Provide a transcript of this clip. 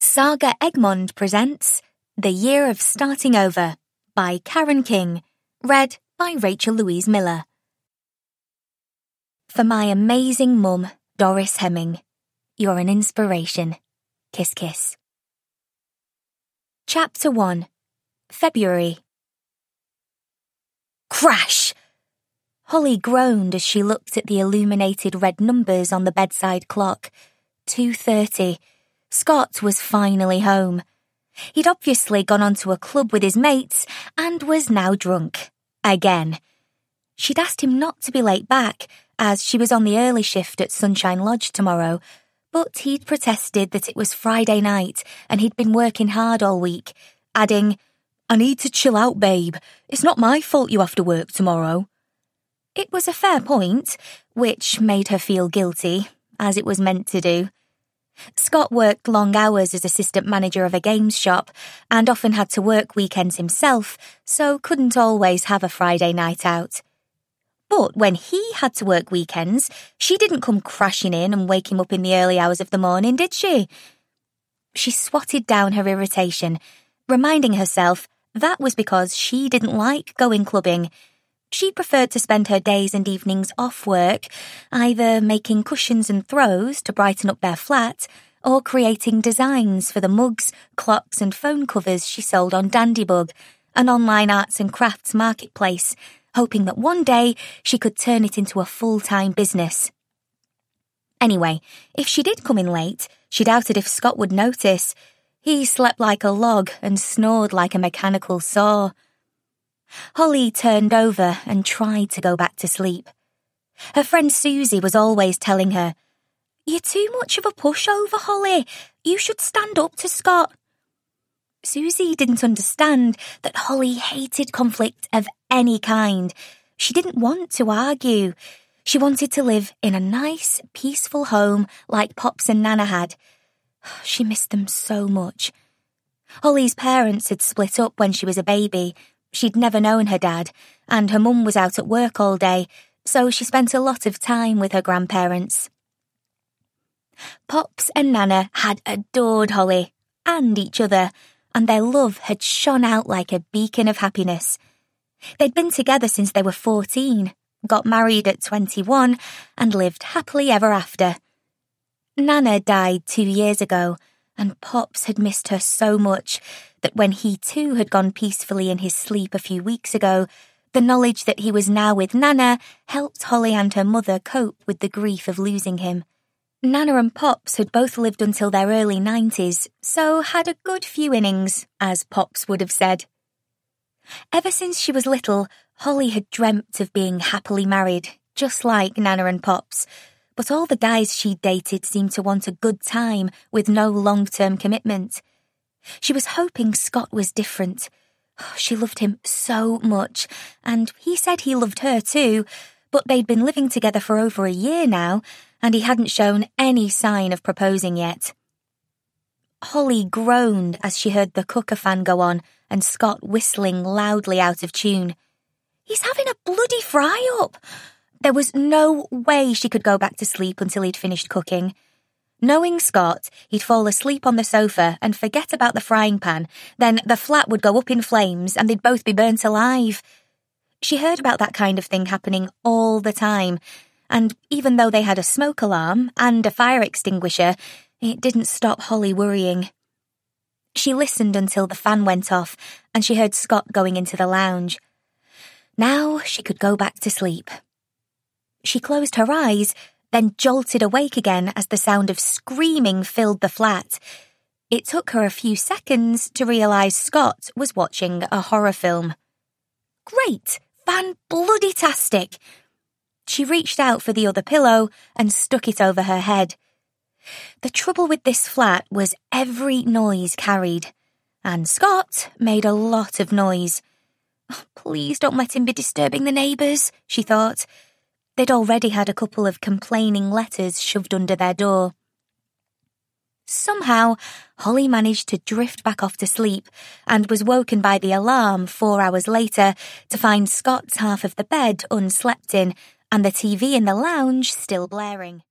Saga Egmont presents The Year of Starting Over by Karen King, read by Rachel Louise Miller. For my amazing mum, Doris Hemming, you're an inspiration. Kiss, kiss. Chapter 1. February. Crash! Holly groaned as she looked at the illuminated red numbers on the bedside clock. 2:30. Scott was finally home. He'd obviously gone on to a club with his mates and was now drunk. Again. She'd asked him not to be late back, as she was on the early shift at Sunshine Lodge tomorrow, but he'd protested that it was Friday night and he'd been working hard all week, adding, "I need to chill out, babe. It's not my fault you have to work tomorrow." It was a fair point, which made her feel guilty, as it was meant to do. Scott worked long hours as assistant manager of a games shop and often had to work weekends himself, so couldn't always have a Friday night out. But when he had to work weekends, she didn't come crashing in and wake him up in the early hours of the morning, did she? She swatted down her irritation, reminding herself that was because she didn't like going clubbing. She preferred to spend her days and evenings off work, either making cushions and throws to brighten up their flat, or creating designs for the mugs, clocks and phone covers she sold on Dandybug, an online arts and crafts marketplace, hoping that one day she could turn it into a full-time business. Anyway, if she did come in late, she doubted if Scott would notice. He slept like a log and snored like a mechanical saw. Holly turned over and tried to go back to sleep. Her friend Susie was always telling her, "You're too much of a pushover, Holly. You should stand up to Scott." Susie didn't understand that Holly hated conflict of any kind. She didn't want to argue. She wanted to live in a nice, peaceful home like Pops and Nana had. She missed them so much. Holly's parents had split up when she was a baby. She'd never known her dad, and her mum was out at work all day, so she spent a lot of time with her grandparents. Pops and Nana had adored Holly, and each other, and their love had shone out like a beacon of happiness. They'd been together since they were 14, got married at 21, and lived happily ever after. Nana died 2 years ago, and Pops had missed her so much that when he too had gone peacefully in his sleep a few weeks ago, the knowledge that he was now with Nana helped Holly and her mother cope with the grief of losing him. Nana and Pops had both lived until their early 90s, so had a good few innings, as Pops would have said. Ever since she was little, Holly had dreamt of being happily married, just like Nana and Pops, but all the guys she'd dated seemed to want a good time with no long-term commitment. She was hoping Scott was different. She loved him so much, and he said he loved her too, but they'd been living together for over a year now, and he hadn't shown any sign of proposing yet. Holly groaned as she heard the cooker fan go on and Scott whistling loudly out of tune. He's having a bloody fry-up! There was no way she could go back to sleep until he'd finished cooking. Knowing Scott, he'd fall asleep on the sofa and forget about the frying pan, then the flat would go up in flames and they'd both be burnt alive. She heard about that kind of thing happening all the time, and even though they had a smoke alarm and a fire extinguisher, it didn't stop Holly worrying. She listened until the fan went off and she heard Scott going into the lounge. Now she could go back to sleep. She closed her eyes, then jolted awake again as the sound of screaming filled the flat. It took her a few seconds to realise Scott was watching a horror film. Great! Fan-bloody-tastic! She reached out for the other pillow and stuck it over her head. The trouble with this flat was every noise carried, and Scott made a lot of noise. Oh, please don't let him be disturbing the neighbours, she thought. They'd already had a couple of complaining letters shoved under their door. Somehow, Holly managed to drift back off to sleep and was woken by the alarm 4 hours later to find Scott's half of the bed unslept in and the TV in the lounge still blaring.